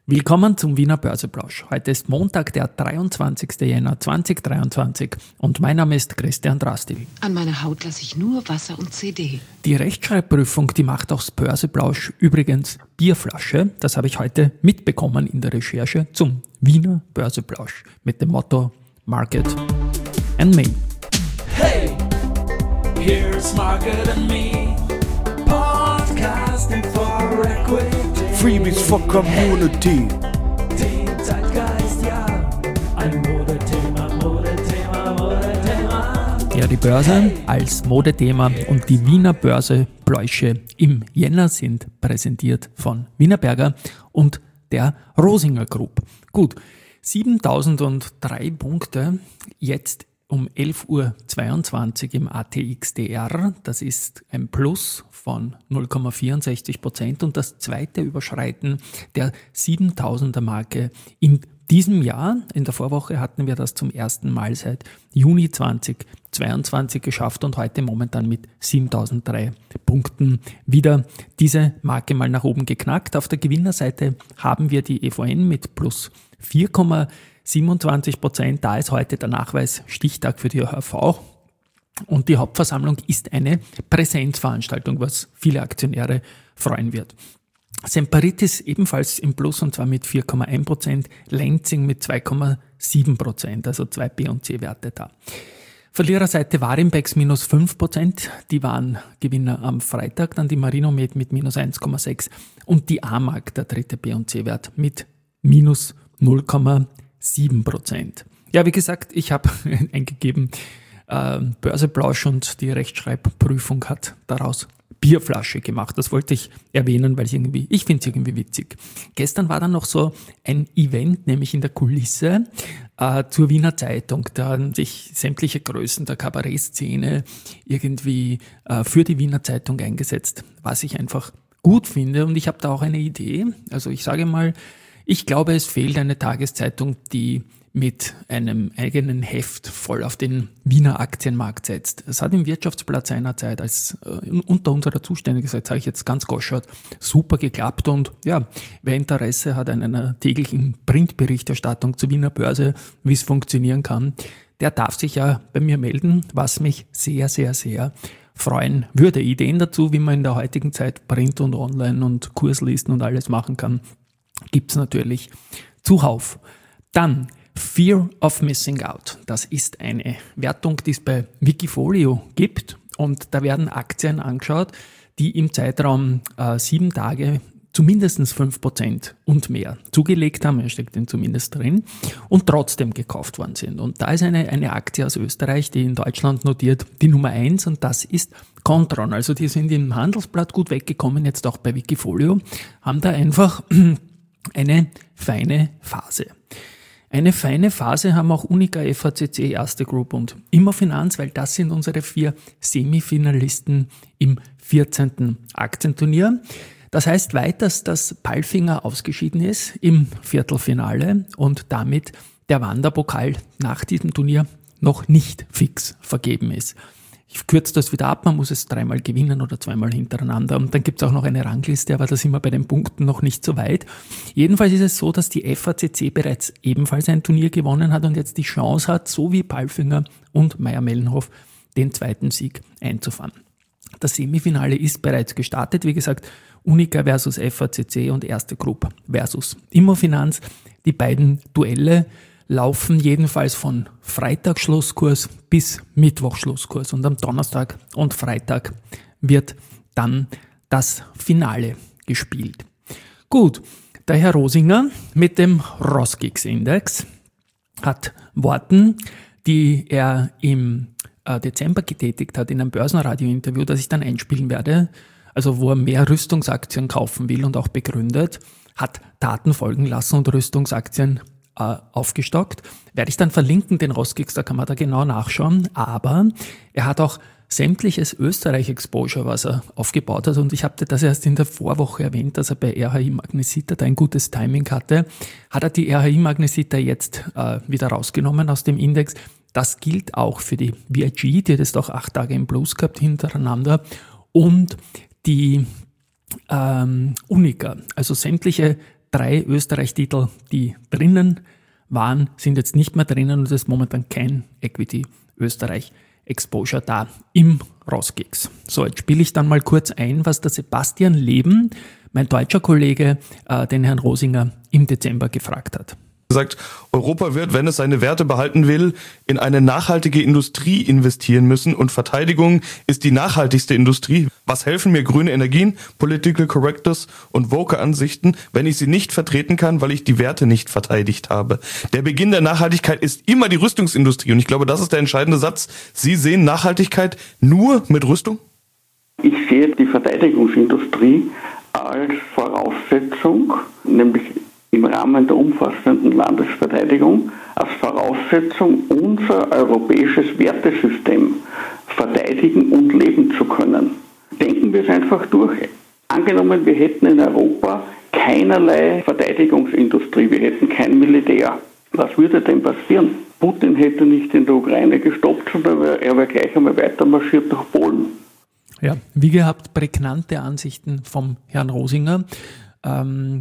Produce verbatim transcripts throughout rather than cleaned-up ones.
Willkommen zum Wiener Börseplausch. Heute ist Montag, der dreiundzwanzigster Jänner zweitausenddreiundzwanzig und mein Name ist Christian Drastil. An meiner Haut lasse ich nur Wasser und C D. Die Rechtschreibprüfung, die macht auch das Börseplausch übrigens Bierflasche. Das habe ich heute mitbekommen in der Recherche zum Wiener Börseplausch mit dem Motto Market and Me. Hey, here's Market and Me, podcasting for equity. Freebies for Community. Den Zeitgeist, ja, ein Modethema, Modethema, Modethema. Ja, die Börse als Modethema und die Wiener Börsepläusche im Jänner sind präsentiert von Wienerberger und der Rosinger Group. Gut, siebentausenddrei Punkte, jetzt um elf Uhr zweiundzwanzig im A T X D R, das ist ein Plus von null Komma vierundsechzig Prozent und das zweite Überschreiten der siebentausender Marke in diesem Jahr. In der Vorwoche hatten wir das zum ersten Mal seit Juni zweitausendzweiundzwanzig geschafft und heute momentan mit siebentausenddrei Punkten wieder diese Marke mal nach oben geknackt. Auf der Gewinnerseite haben wir die E V N mit plus vier Komma siebenundzwanzig Prozent, da ist heute der Nachweis Stichtag für die Ö H V und die Hauptversammlung ist eine Präsenzveranstaltung, was viele Aktionäre freuen wird. Semperit ebenfalls im Plus und zwar mit vier Komma eins Prozent, Lenzing mit zwei Komma sieben Prozent, also zwei B und C-Werte da. Verliererseite Warimpex minus fünf Prozent, die waren Gewinner am Freitag, dann die Marinomed mit minus eins Komma sechs und die AMAG, der dritte B und C-Wert, mit minus null Komma sieben Prozent. Ja, wie gesagt, ich habe eingegeben äh, Börseplausch und die Rechtschreibprüfung hat daraus Bierflasche gemacht. Das wollte ich erwähnen, weil ich irgendwie, ich finde es irgendwie witzig. Gestern war dann noch so ein Event, nämlich in der Kulisse äh, zur Wiener Zeitung. Da haben sich sämtliche Größen der Kabarettszene irgendwie äh, für die Wiener Zeitung eingesetzt, was ich einfach gut finde. Und ich habe da auch eine Idee. Also ich sage mal, ich glaube, es fehlt eine Tageszeitung, die mit einem eigenen Heft voll auf den Wiener Aktienmarkt setzt. Es hat im Wirtschaftsblatt seinerzeit als äh, unter unserer Zuständigkeit, sage ich jetzt ganz goschert, super geklappt und ja, wer Interesse hat an einer täglichen Printberichterstattung zur Wiener Börse, wie es funktionieren kann, der darf sich ja bei mir melden, was mich sehr, sehr, sehr freuen würde. Ideen dazu, wie man in der heutigen Zeit Print und Online und Kurslisten und alles machen kann, gibt's natürlich zuhauf. Dann Fear of Missing Out. Das ist eine Wertung, die es bei Wikifolio gibt und da werden Aktien angeschaut, die im Zeitraum äh, sieben Tage zumindest fünf Prozent und mehr zugelegt haben, er steckt denn zumindest drin, und trotzdem gekauft worden sind. Und da ist eine, eine Aktie aus Österreich, die in Deutschland notiert, die Nummer eins und das ist Kontron. Also die sind im Handelsblatt gut weggekommen, jetzt auch bei Wikifolio, haben da einfach eine feine Phase. Eine feine Phase haben auch Unica, F A C C, Erste Group und Immofinanz, weil das sind unsere vier Semifinalisten im vierzehnten Aktienturnier. Das heißt weiters, dass Palfinger ausgeschieden ist im Viertelfinale und damit der Wanderpokal nach diesem Turnier noch nicht fix vergeben ist. Ich kürze das wieder ab, man muss es dreimal gewinnen oder zweimal hintereinander und dann gibt es auch noch eine Rangliste, aber da sind wir bei den Punkten noch nicht so weit. Jedenfalls ist es so, dass die F A C C bereits ebenfalls ein Turnier gewonnen hat und jetzt die Chance hat, so wie Palfinger und Mayr-Melnhof den zweiten Sieg einzufahren. Das Semifinale ist bereits gestartet, wie gesagt, Unica versus F A C C und Erste Group versus Immofinanz. Die beiden Duelle laufen jedenfalls von Freitag-Schlusskurs bis Mittwoch-Schlusskurs und am Donnerstag und Freitag wird dann das Finale gespielt. Gut, der Herr Rosinger mit dem Rosgix-Index hat Worten, die er im Dezember getätigt hat in einem Börsenradio-Interview, das ich dann einspielen werde, also wo er mehr Rüstungsaktien kaufen will und auch begründet, hat Taten folgen lassen und Rüstungsaktien aufgestockt. Werde ich dann verlinken, den Rosgix, da kann man da genau nachschauen. Aber er hat auch sämtliches Österreich-Exposure, was er aufgebaut hat. Und ich habe das erst in der Vorwoche erwähnt, dass er bei R H I Magnesita da ein gutes Timing hatte. Hat er die R H I Magnesita jetzt äh, wieder rausgenommen aus dem Index. Das gilt auch für die V I G, die hat jetzt auch acht Tage im Plus gehabt hintereinander. Und die ähm, Unica, also sämtliche drei Österreich-Titel, die drinnen waren, sind jetzt nicht mehr drinnen und es ist momentan kein Equity Österreich Exposure da im Rosgex. So, jetzt spiele ich dann mal kurz ein, was der Sebastian Leben, mein deutscher Kollege, äh, den Herrn Rosinger im Dezember gefragt hat. Sagt, Europa wird, wenn es seine Werte behalten will, in eine nachhaltige Industrie investieren müssen und Verteidigung ist die nachhaltigste Industrie. Was helfen mir grüne Energien, Political Correctness und woke Ansichten, wenn ich sie nicht vertreten kann, weil ich die Werte nicht verteidigt habe? Der Beginn der Nachhaltigkeit ist immer die Rüstungsindustrie und ich glaube, das ist der entscheidende Satz. Sie sehen Nachhaltigkeit nur mit Rüstung? Ich sehe die Verteidigungsindustrie als Voraussetzung, nämlich im Rahmen der umfassenden Landesverteidigung als Voraussetzung, unser europäisches Wertesystem verteidigen und leben zu können. Denken wir es einfach durch. Angenommen, wir hätten in Europa keinerlei Verteidigungsindustrie, wir hätten kein Militär. Was würde denn passieren? Putin hätte nicht in der Ukraine gestoppt, sondern er wäre gleich einmal weiter marschiert nach Polen. Ja, wie gehabt, prägnante Ansichten vom Herrn Rosinger. Ähm,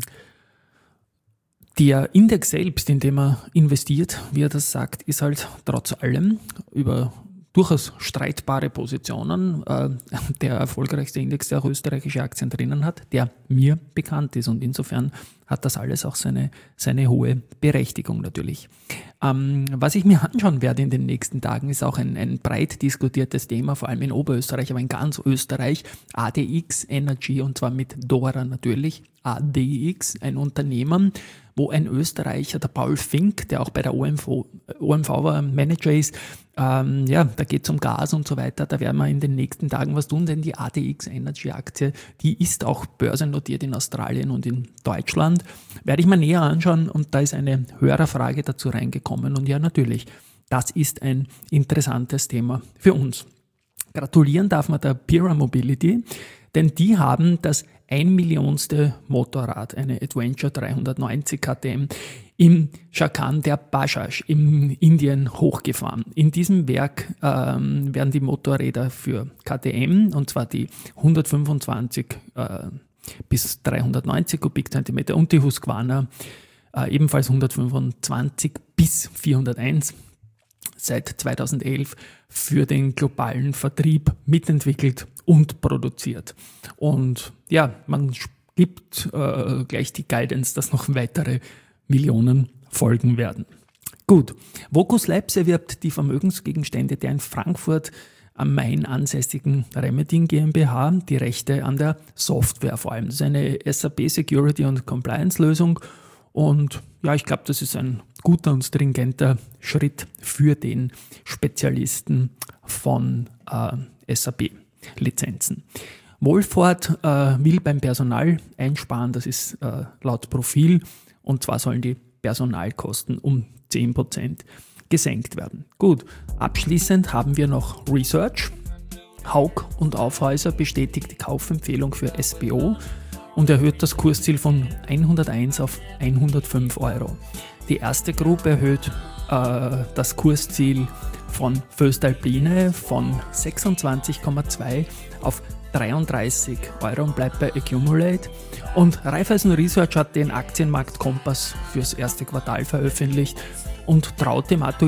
Der Index selbst, in dem er investiert, wie er das sagt, ist halt trotz allem über durchaus streitbare Positionen äh, der erfolgreichste Index, der auch österreichische Aktien drinnen hat, der mir bekannt ist. Und insofern hat das alles auch seine, seine hohe Berechtigung natürlich. Ähm, was ich mir anschauen werde in den nächsten Tagen, ist auch ein, ein breit diskutiertes Thema, vor allem in Oberösterreich, aber in ganz Österreich, A D X Energy, und zwar mit Dora natürlich. A D X, ein Unternehmen, wo ein Österreicher, der Paul Fink, der auch bei der O M V, O M V Manager ist, ähm, ja, da geht es um Gas und so weiter, da werden wir in den nächsten Tagen was tun, denn die A D X Energy Aktie, die ist auch börsennotiert in Australien und in Deutschland, werde ich mir näher anschauen und da ist eine Hörerfrage dazu reingekommen und ja, natürlich, das ist ein interessantes Thema für uns. Gratulieren darf man der Pira Mobility, denn die haben das ein Millionste Motorrad, eine Adventure dreihundertneunzig K T M, im Chakan der Bajaj in Indien hochgefahren. In diesem Werk ähm, werden die Motorräder für K T M, und zwar die hundertfünfundzwanzig äh, bis dreihundertneunzig Kubikzentimeter und die Husqvarna äh, ebenfalls hundertfünfundzwanzig bis vierhunderteins, seit zweitausendelf für den globalen Vertrieb mitentwickelt und produziert. Und ja, man gibt äh, gleich die Guidance, dass noch weitere Millionen folgen werden. Gut, Vocus Labs erwirbt die Vermögensgegenstände der in Frankfurt am Main ansässigen Remedin GmbH, die Rechte an der Software vor allem. Das ist eine S A P Security und Compliance Lösung und ja, ich glaube, das ist ein guter und stringenter Schritt für den Spezialisten von äh, S A P-Lizenzen. Wohlfahrt äh, will beim Personal einsparen, das ist äh, laut Profil, und zwar sollen die Personalkosten um zehn Prozent gesenkt werden. Gut, abschließend haben wir noch Research. Hauck und Aufhäuser bestätigt die Kaufempfehlung für S B O und erhöht das Kursziel von hunderteins auf hundertfünf Euro. Die erste Gruppe erhöht äh, das Kursziel von Voestalpine von sechsundzwanzig Komma zwei auf dreiunddreißig Euro und bleibt bei Accumulate. Und Raiffeisen Research hat den Aktienmarktkompass fürs erste Quartal veröffentlicht und traut dem A T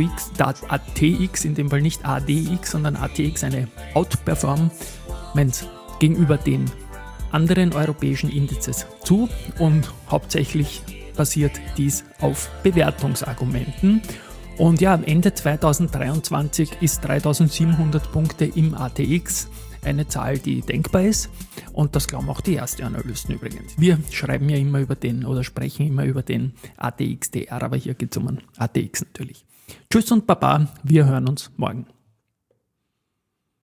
X, in dem Fall nicht A D X, sondern A T X, eine Outperformance gegenüber den anderen europäischen Indizes zu und hauptsächlich basiert dies auf Bewertungsargumenten. Und ja, Ende zweitausenddreiundzwanzig ist dreitausendsiebenhundert Punkte im A T X eine Zahl, die denkbar ist, und das glauben auch die ersten Analysten übrigens. Wir schreiben ja immer über den oder sprechen immer über den A T X D R, aber hier geht es um einen A T X natürlich. Tschüss und Baba, wir hören uns morgen.